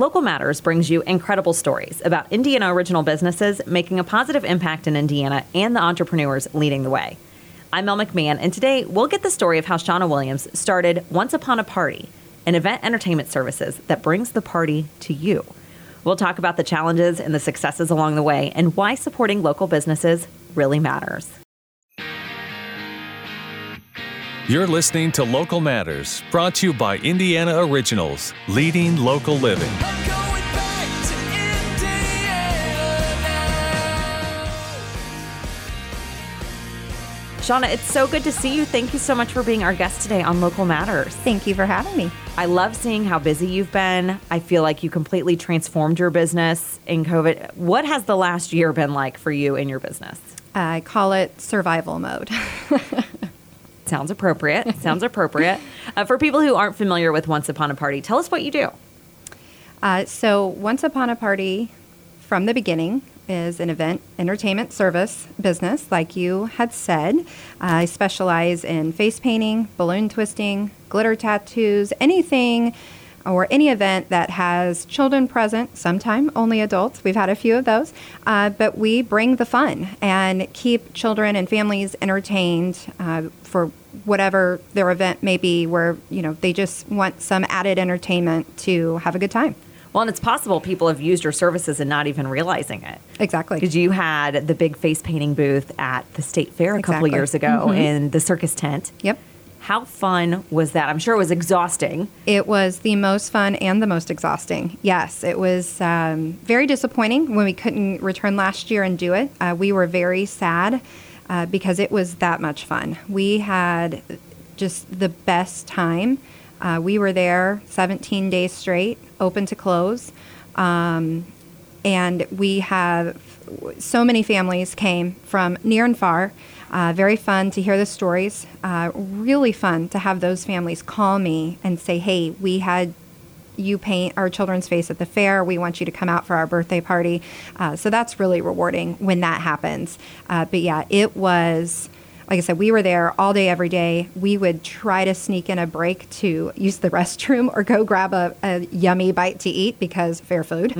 Local Matters brings you incredible stories about Indiana original businesses making a positive impact in Indiana and the entrepreneurs leading the way. I'm Mel McMahon, and today we'll get the story of how Shauna Williams started Once Upon a Party, an event entertainment services that brings the party to you. We'll talk about the challenges and the successes along the way and why supporting local businesses really matters. You're listening to Local Matters, brought to you by Indiana Originals, leading local living. I'm going back to Indiana now. Shauna, it's so good to see you. Thank you so much for being our guest today on Local Matters. Thank you for having me. I love seeing how busy you've been. I feel like you completely transformed your business in COVID. What has the last year been like for you in your business? I call it survival mode. Sounds appropriate. Sounds appropriate. For people who aren't familiar with Once Upon a Party, tell us what you do. So Once Upon a Party, from the beginning, is an event entertainment service business, like you had said. I specialize in face painting, balloon twisting, glitter tattoos, anything or any event that has children present, sometime only adults. We've had a few of those. But we bring the fun and keep children and families entertained for whatever their event may be, where, you know, they just want some added entertainment to have a good time. Well, and it's possible people have used your services and not even realizing it. Exactly. Because you had the big face painting booth at the State Fair a couple of years ago in the circus tent. Yep. How fun was that? I'm sure it was exhausting. It was the most fun and the most exhausting. Yes, it was very disappointing when we couldn't return last year and do it. We were very sad because it was that much fun. We had just the best time. We were there 17 days straight, open to close. And we have so many families came from near and far. Very fun to hear the stories. Really fun to have those families call me and say, hey, we had you paint our children's face at the fair. We want you to come out for our birthday party. So that's really rewarding when that happens. But yeah, it was, like I said, we were there all day, every day. We would try to sneak in a break to use the restroom or go grab a yummy bite to eat because fair food.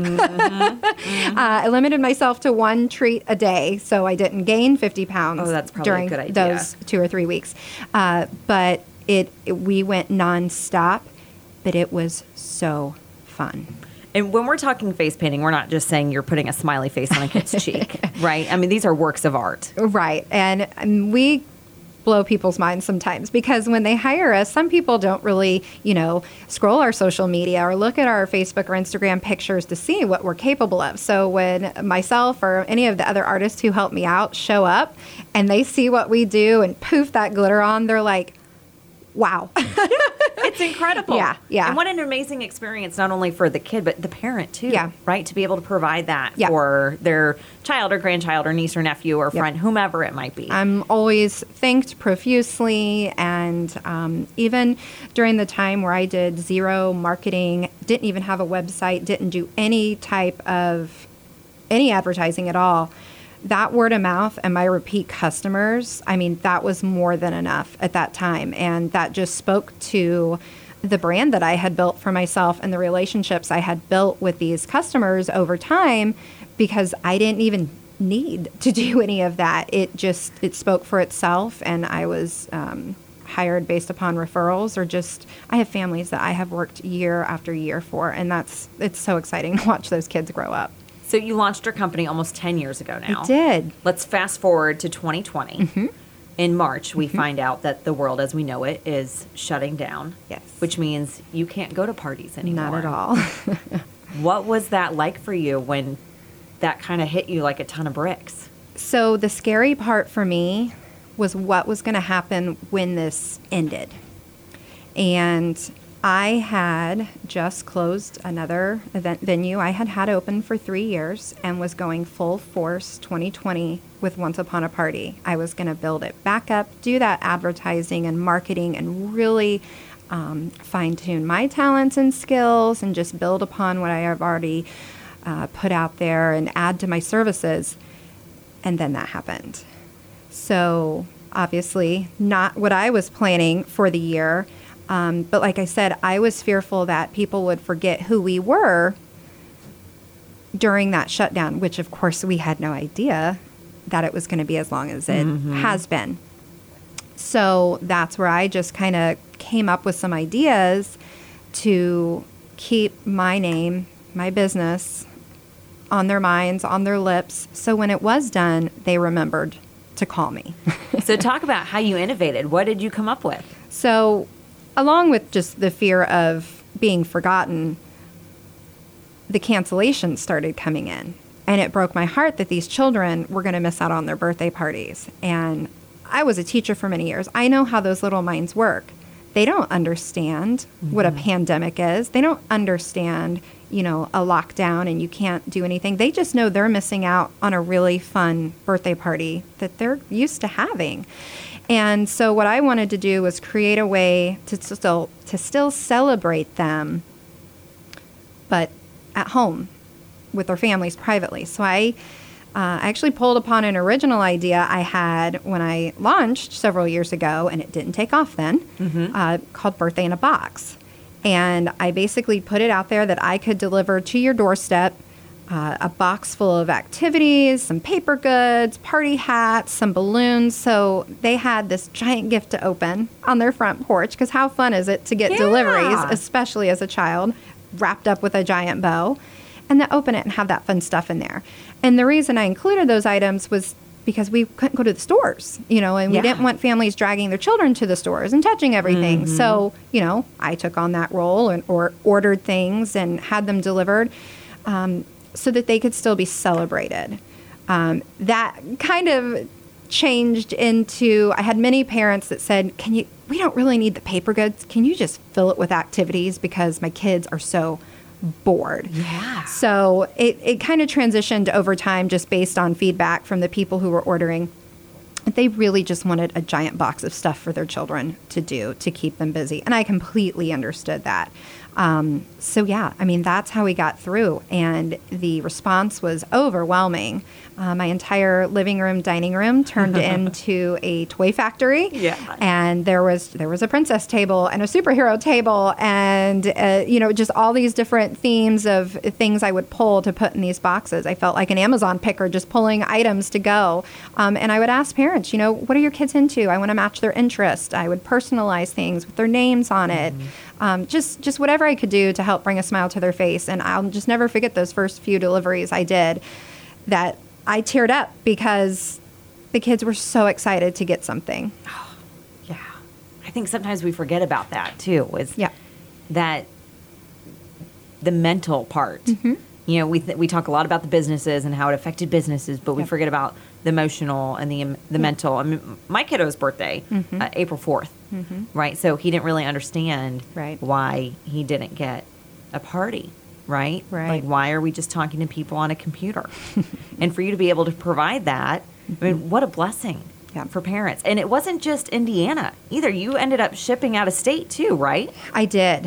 I limited myself to one treat a day, so I didn't gain 50 pounds that's probably during a good idea. those 2 or 3 weeks. But we went nonstop, but it was so fun. And when we're talking face painting, we're not just saying you're putting a smiley face on a kid's cheek, right? I mean, these are works of art. Right. And we blow people's minds sometimes because when they hire us, some people don't really, scroll our social media or look at our Facebook or Instagram pictures to see what we're capable of. So when myself or any of the other artists who help me out show up and they see what we do and poof that glitter on, they're like, wow. It's incredible. Yeah. And what an amazing experience, not only for the kid, but the parent, too. Yeah. Right? To be able to provide that Yeah. for their child or grandchild or niece or nephew or friend, whomever it might be. I'm always thanked profusely. And even during the time where I did zero marketing, didn't even have a website, didn't do any type of any advertising at all, that word of mouth and my repeat customers, I mean, that was more than enough at that time. And that just spoke to the brand that I had built for myself and the relationships I had built with these customers over time, because I didn't even need to do any of that. It spoke for itself. And I was hired based upon referrals, or just, I have families that I have worked year after year for. And it's so exciting to watch those kids grow up. So you launched your company almost 10 years ago now. I did. Let's fast forward to 2020. In March, we find out that the world as we know it is shutting down. Yes. Which means you can't go to parties anymore. Not at all. What was that like for you when that kind of hit you like a ton of bricks? So the scary part for me was what was going to happen when this ended. And I had just closed another event venue I had open for 3 years and was going full force 2020 with Once Upon a Party. I was going to build it back up, do that advertising and marketing, and really fine-tune my talents and skills and just build upon what I have already put out there and add to my services. And then that happened. So obviously not what I was planning for the year. But like I said, I was fearful that people would forget who we were during that shutdown, which of course we had no idea that it was going to be as long as it has been. So that's where I just kind of came up with some ideas to keep my name, my business, on their minds, on their lips. So when it was done, they remembered to call me. So talk about how you innovated. What did you come up with? So along with just the fear of being forgotten, the cancellations started coming in. And it broke my heart that these children were going to miss out on their birthday parties. And I was a teacher for many years. I know how those little minds work. They don't understand what a pandemic is. They don't understand, you know, a lockdown and you can't do anything. They just know they're missing out on a really fun birthday party that they're used to having. And so what I wanted to do was create a way to still celebrate them, but at home with their families privately. So I actually pulled upon an original idea I had when I launched several years ago, and it didn't take off then, called Birthday in a Box. And I basically put it out there that I could deliver to your doorstep a box full of activities, some paper goods, party hats, some balloons. So they had this giant gift to open on their front porch, because how fun is it to get deliveries, especially as a child, wrapped up with a giant bow, and then open it and have that fun stuff in there. And the reason I included those items was because we couldn't go to the stores, you know, and we didn't want families dragging their children to the stores and touching everything. So, you know, I took on that role or ordered things and had them delivered so that they could still be celebrated. That kind of changed into, I had many parents that said, we don't really need the paper goods. Can you just fill it with activities, because my kids are so bored. Yeah. So it kind of transitioned over time just based on feedback from the people who were ordering. They really just wanted a giant box of stuff for their children to do to keep them busy. And I completely understood that. So yeah, I mean, that's how we got through. And the response was overwhelming. My entire living room, dining room turned into a toy factory. Yeah. And there was a princess table and a superhero table and, you know, just all these different themes of things I would pull to put in these boxes. I felt like an Amazon picker just pulling items to go. And I would ask parents, you know, what are your kids into? I want to match their interest. I would personalize things with their names on it. Just whatever I could do to help bring a smile to their face. And I'll just never forget those first few deliveries I did, that I teared up because the kids were so excited to get something. Yeah. I think sometimes we forget about that too, is that the mental part. You know, we talk a lot about the businesses and how it affected businesses, but we forget about the emotional and the mental. I mean, my kiddo's birthday, April 4th, right? So he didn't really understand why he didn't get a party, right? Like, why are we just talking to people on a computer? And for you to be able to provide that, I mean, what a blessing for parents. And it wasn't just Indiana either. You ended up shipping out of state too, right? I did.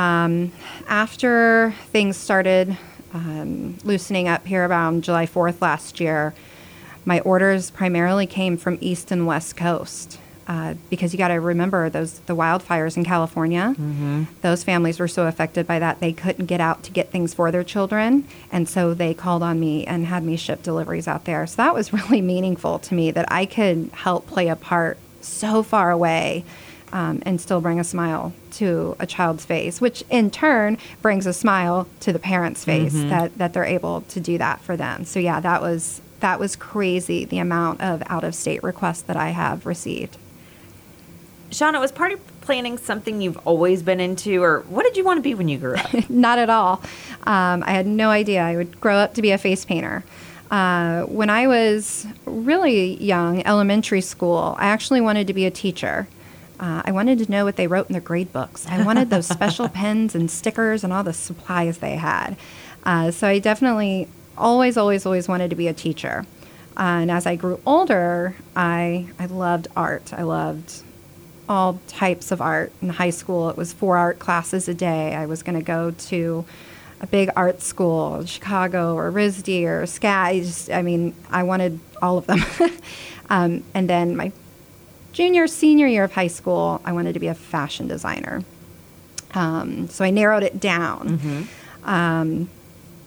After things started loosening up here around July 4th last year, my orders primarily came from East and West Coast. Because you got to remember the wildfires in California. Those families were so affected by that they couldn't get out to get things for their children, and so they called on me and had me ship deliveries out there. So that was really meaningful to me, that I could help play a part so far away and still bring a smile to a child's face, which in turn brings a smile to the parent's face that they're able to do that for them. So yeah, that was crazy, the amount of out-of-state requests that I have received. Shauna, was party planning something you've always been into, or what did you want to be when you grew up? Not at all. I had no idea I would grow up to be a face painter. When I was really young, elementary school, I actually wanted to be a teacher. I wanted to know what they wrote in their grade books. I wanted those special pens and stickers and all the supplies they had. So I definitely always wanted to be a teacher. And as I grew older, I loved art. I loved all types of art. In high school, it was 4 art classes a day. I was going to go to a big art school, Chicago or RISD or SCAD. I wanted all of them. And then my senior year of high school, I wanted to be a fashion designer. So I narrowed it down.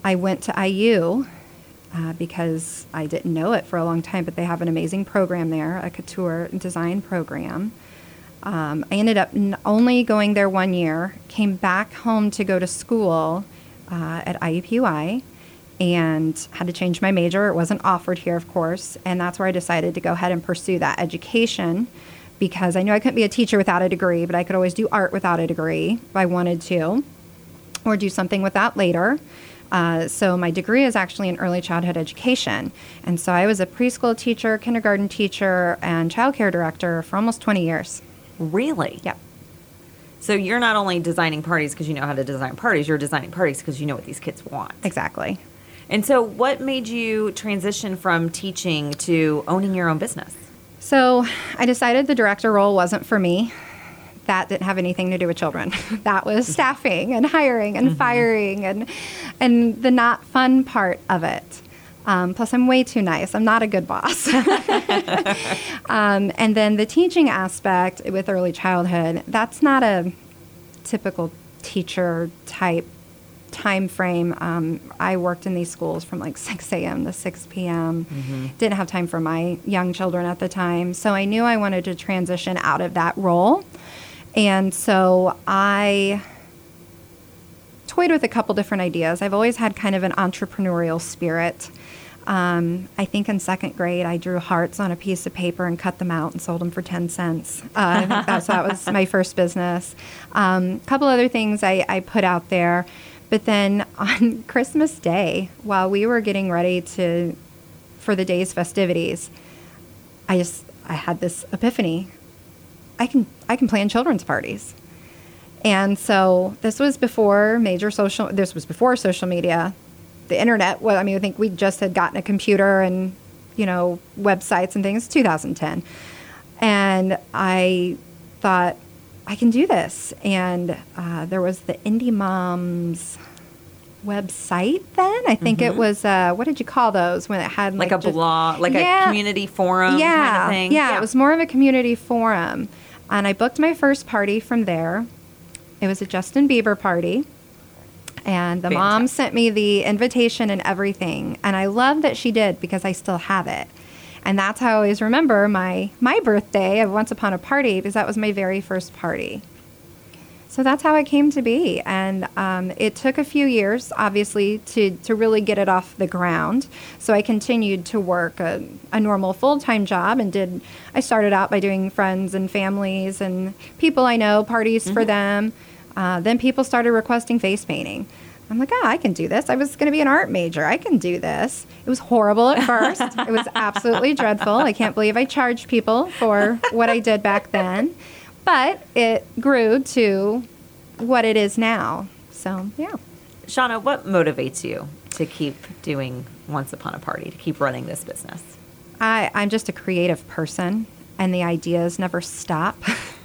I went to IU because I didn't know it for a long time, but they have an amazing program there, a couture design program. I ended up only going there 1 year, came back home to go to school at IUPUI, and had to change my major. It wasn't offered here, of course, and that's where I decided to go ahead and pursue that education, because I knew I couldn't be a teacher without a degree, but I could always do art without a degree if I wanted to, or do something with that later. So my degree is actually in early childhood education. And so I was a preschool teacher, kindergarten teacher, and childcare director for almost 20 years. Really? Yep. So you're not only designing parties because you know how to design parties, you're designing parties because you know what these kids want. Exactly. And so what made you transition from teaching to owning your own business? So I decided the director role wasn't for me. That didn't have anything to do with children. That was staffing and hiring and firing and the not fun part of it. Plus, I'm way too nice. I'm not a good boss. And then the teaching aspect with early childhood, that's not a typical teacher type time frame. I worked in these schools from like 6 a.m. to 6 p.m. Didn't have time for my young children at the time. So I knew I wanted to transition out of that role. And so I toyed with a couple different ideas. I've always had kind of an entrepreneurial spirit. I think in second grade, I drew hearts on a piece of paper and cut them out and sold them for 10 cents. I think that was my first business. A couple other things I put out there. But then on Christmas Day, while we were getting ready for the day's festivities, I had this epiphany. I can plan children's parties. And so this was before social media, the internet. Well, I mean, I think we just had gotten a computer and, websites and things, 2010. And I thought, I can do this. And there was the Indie Moms website then. I think it was, what did you call those when it had Like a blog, like a community forum kind of thing? Yeah, it was more of a community forum. And I booked my first party from there. It was a Justin Bieber party. And the mom sent me the invitation and everything. And I love that she did because I still have it. And that's how I always remember my birthday of Once Upon a Party, because that was my very first party. So that's how it came to be. And it took a few years, obviously, to really get it off the ground. So I continued to work a normal full-time job and I started out by doing friends and families and people I know, parties for them. Then people started requesting face painting. I'm like, I can do this. I was going to be an art major. I can do this. It was horrible at first. It was absolutely dreadful. I can't believe I charged people for what I did back then. But it grew to what it is now. So, yeah. Shauna, what motivates you to keep doing Once Upon a Party, to keep running this business? I'm just a creative person, and the ideas never stop.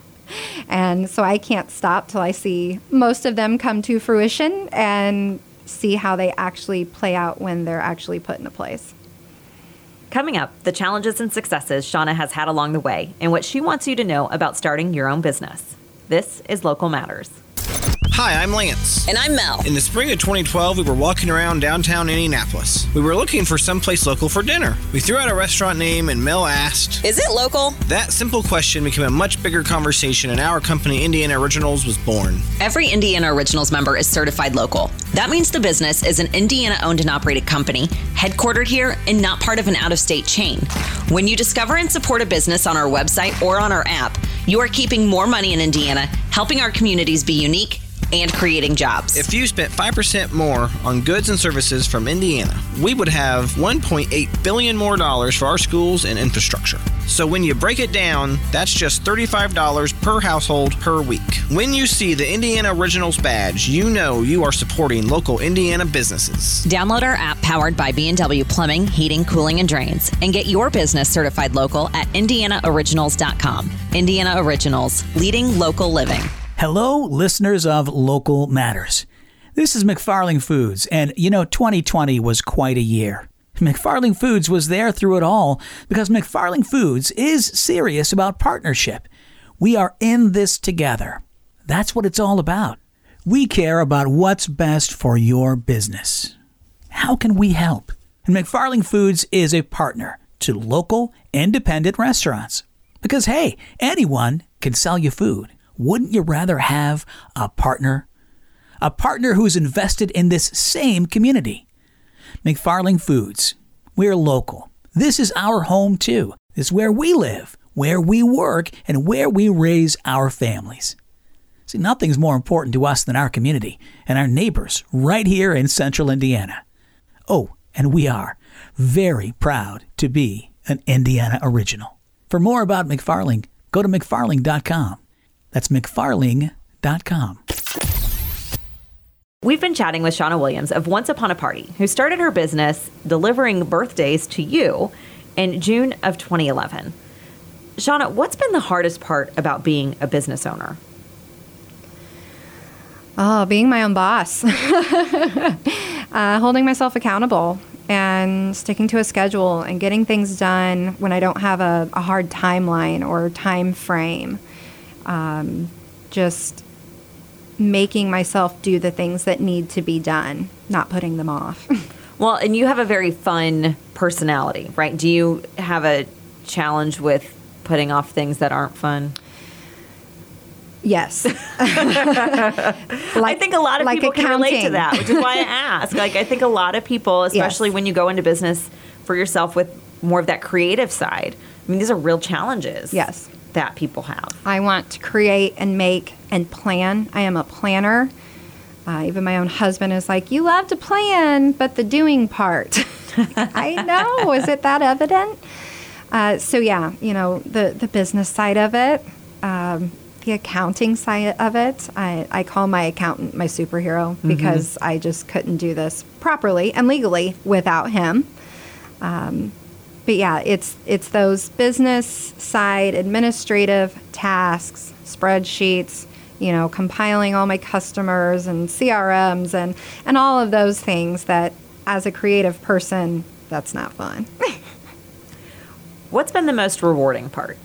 And so I can't stop till I see most of them come to fruition and see how they actually play out when they're actually put into place. Coming up, the challenges and successes Shauna has had along the way and what she wants you to know about starting your own business. This is Local Matters. Hi, I'm Lance. And I'm Mel. In the spring of 2012, we were walking around downtown Indianapolis. We were looking for someplace local for dinner. We threw out a restaurant name and Mel asked, "Is it local?" That simple question became a much bigger conversation and our company, Indiana Originals, was born. Every Indiana Originals member is certified local. That means the business is an Indiana-owned and operated company, headquartered here and not part of an out-of-state chain. When you discover and support a business on our website or on our app, you are keeping more money in Indiana, helping our communities be unique, and creating jobs. If you spent 5% more on goods and services from Indiana, we would have $1.8 billion more for our schools and infrastructure. So when you break it down, that's just $35 per household per week. When you see the Indiana Originals badge, you know you are supporting local Indiana businesses. Download our app powered by B&W Plumbing, Heating, Cooling, and Drains, and get your business certified local at IndianaOriginals.com. Indiana Originals, leading local living. Hello, listeners of Local Matters. This is McFarling Foods, and 2020 was quite a year. McFarling Foods was there through it all because McFarling Foods is serious about partnership. We are in this together. That's what it's all about. We care about what's best for your business. how can we help? And McFarling Foods is a partner to local independent restaurants. Because hey, anyone can sell you food. Wouldn't you rather have a partner? A partner who's invested in this same community. McFarling Foods. We're local. This is our home too. This is where we live, where we work, and where we raise our families. See, nothing's more important to us than our community and our neighbors right here in central Indiana. Oh, and we are very proud to be an Indiana original. For more about McFarling, go to McFarling.com. That's McFarling.com. We've been chatting with Shauna Williams of Once Upon a Party, who started her business delivering birthdays to you in June of 2011. Shauna, what's been the hardest part about being a business owner? Oh, being my own boss. Holding myself accountable and sticking to a schedule and getting things done when I don't have a hard timeline or time frame. Just making myself do the things that need to be done, not putting them off. Well, and you have a very fun personality, right? Do you have a challenge with putting off things that aren't fun? Yes. I think a lot of people can relate to that, which is why I ask. Like, I think a lot of people, especially Yes. when you go into business for yourself with more of that creative side, I mean, these are real challenges Yes. that people have. I want to create and make and plan. I am a planner. Even my own husband is like, you love to plan, but the doing part. I know. Is it that evident? So yeah, you know, the business side of it, the accounting side of it. I call my accountant my superhero because I just couldn't do this properly and legally without him. But yeah, it's those business side administrative tasks, spreadsheets, you know, compiling all my customers and CRMs and all of those things that as a creative person, that's not fun. What's been the most rewarding part?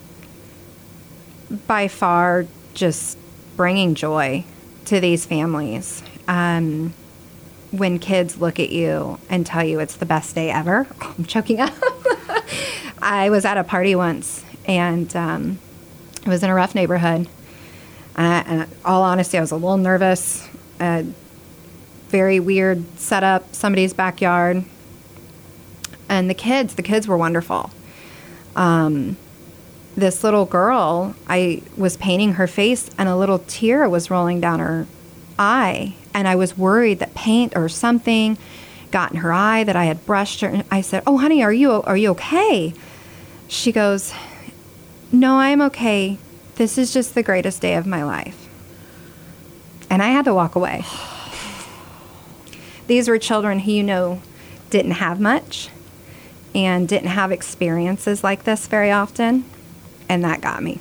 By far, just bringing joy to these families. When kids look at you and tell you it's the best day ever, I'm choking up. I was at a party once, and it was in a rough neighborhood. And in all honesty, I was a little nervous. Very weird setup, somebody's backyard. And the kids were wonderful. This little girl, I was painting her face, and a little tear was rolling down her eye. And I was worried that paint or something got in her eye, that I had brushed her. And I said, "Oh, honey, are you okay?" She goes, "No, I'm okay. This is just the greatest day of my life." And I had to walk away. These were children who, you know, didn't have much and didn't have experiences like this very often. And that got me.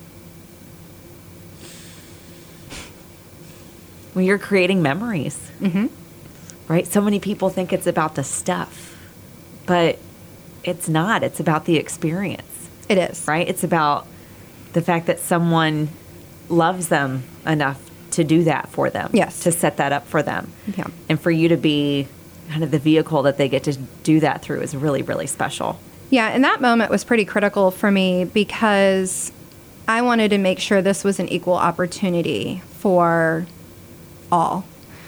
Well, you're creating memories, right? So many people think it's about the stuff, but it's not. It's about the experience, It is. right? It's about the fact that someone loves them enough to do that for them, Yes. to set that up for them. Yeah. And for you to be kind of the vehicle that they get to do that through is really, really special. Yeah, and that moment was pretty critical for me because I wanted to make sure this was an equal opportunity for all.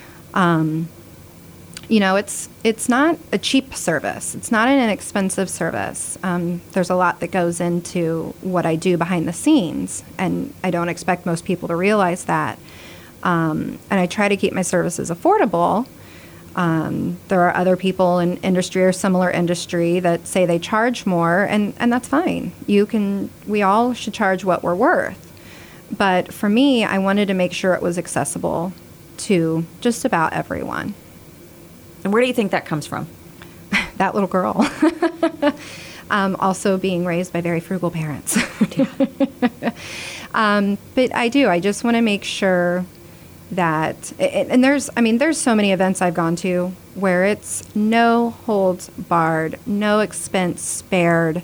You know, it's not a cheap service. It's not an inexpensive service. There's a lot that goes into what I do behind the scenes, and I don't expect most people to realize that. And I try to keep my services affordable. There are other people in industry or similar industry that say they charge more, and that's fine. We all should charge what we're worth. But for me, I wanted to make sure it was accessible to just about everyone. And where do you think that comes from? That little girl. Also being raised by very frugal parents. But I just want to make sure that, and there's so many events I've gone to where it's no holds barred, no expense spared,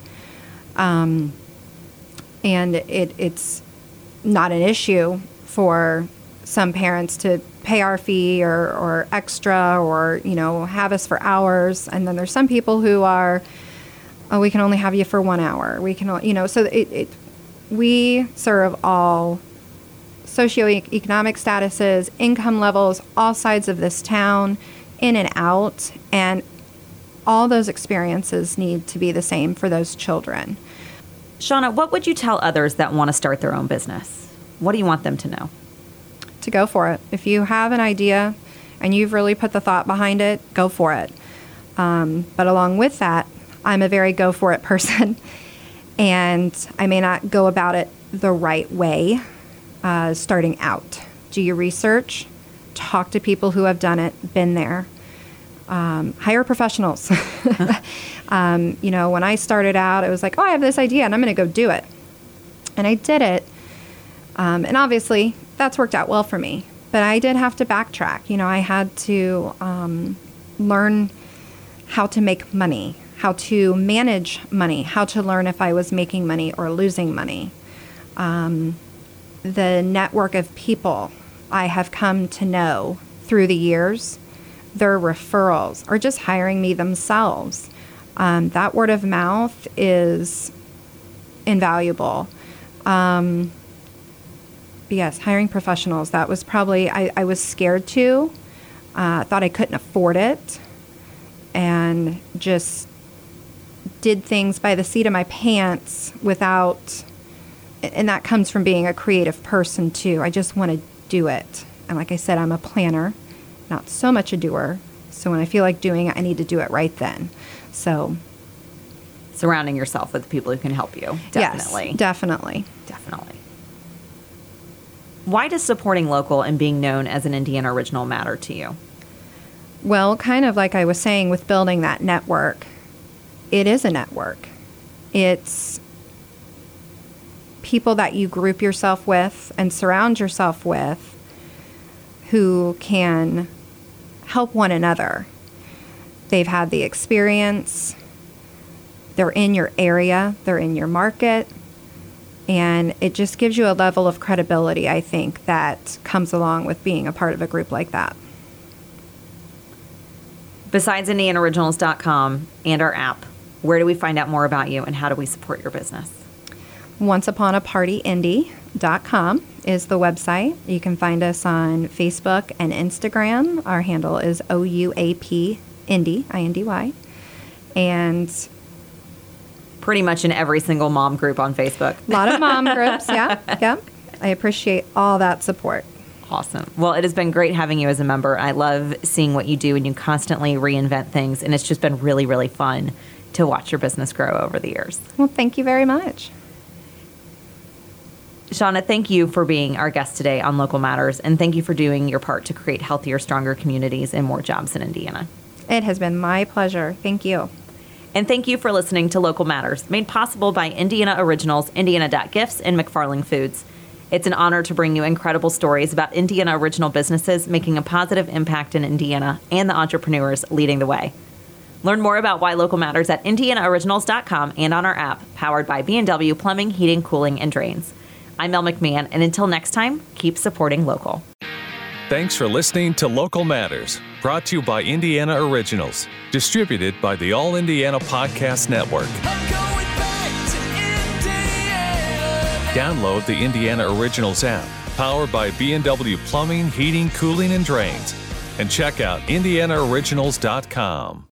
and it's not an issue for some parents to pay our fee or extra or, have us for hours. And then there's some people who are, oh, we can only have you for 1 hour. We can, so we serve all socioeconomic statuses, income levels, all sides of this town, in and out. And all those experiences need to be the same for those children. Shauna, what would you tell others that want to start their own business? What do you want them to know? To go for it. If you have an idea and you've really put the thought behind it, go for it. But along with that, I'm a very go for it person, and I may not go about it the right way starting out. Do your research, talk to people who have done it, been there. Hire professionals. When I started out, it was like, oh, I have this idea and I'm going to go do it. And I did it. And obviously, that's worked out well for me. But I did have to backtrack. I had to learn how to make money, how to manage money, how to learn if I was making money or losing money. The network of people I have come to know through the years, their referrals, or just hiring me themselves. That word of mouth is invaluable. Yes, hiring professionals, that was probably, I was scared to, thought I couldn't afford it, and just did things by the seat of my pants without, and that comes from being a creative person too. I just want to do it. And like I said, I'm a planner, not so much a doer. So when I feel like doing it, I need to do it right then. So Surrounding yourself with people who can help you. Definitely. Yes, definitely. Definitely. Why does supporting local and being known as an Indiana Original matter to you? Well, kind of like I was saying with building that network, it is a network. It's people that you group yourself with and surround yourself with who can help one another. They've had the experience, they're in your area, they're in your market, and it just gives you a level of credibility, I think, that comes along with being a part of a group like that. Besides IndianaOriginals.com and our app, where do we find out more about you and how do we support your business? OnceUponAPartyIndy.com is the website. You can find us on Facebook and Instagram. Our handle is OUAP Indy, INDY. And pretty much in every single mom group on Facebook. A lot of mom groups, yeah. I appreciate all that support. Awesome. Well, it has been great having you as a member. I love seeing what you do, and you constantly reinvent things, and it's just been really, really fun to watch your business grow over the years. Well, thank you very much. Shauna, thank you for being our guest today on Local Matters, and thank you for doing your part to create healthier, stronger communities and more jobs in Indiana. It has been my pleasure. Thank you. And thank you for listening to Local Matters, made possible by Indiana Originals, Indiana.Gifts, and McFarling Foods. It's an honor to bring you incredible stories about Indiana original businesses making a positive impact in Indiana and the entrepreneurs leading the way. Learn more about Why Local Matters at IndianaOriginals.com and on our app, powered by B&W Plumbing, Heating, Cooling, and Drains. I'm Mel McMahon, and until next time, keep supporting local. Thanks for listening to Local Matters, brought to you by Indiana Originals, distributed by the All Indiana Podcast Network. I'm going back to Indiana. Download the Indiana Originals app, powered by B&W Plumbing, Heating, Cooling, and Drains, and check out IndianaOriginals.com.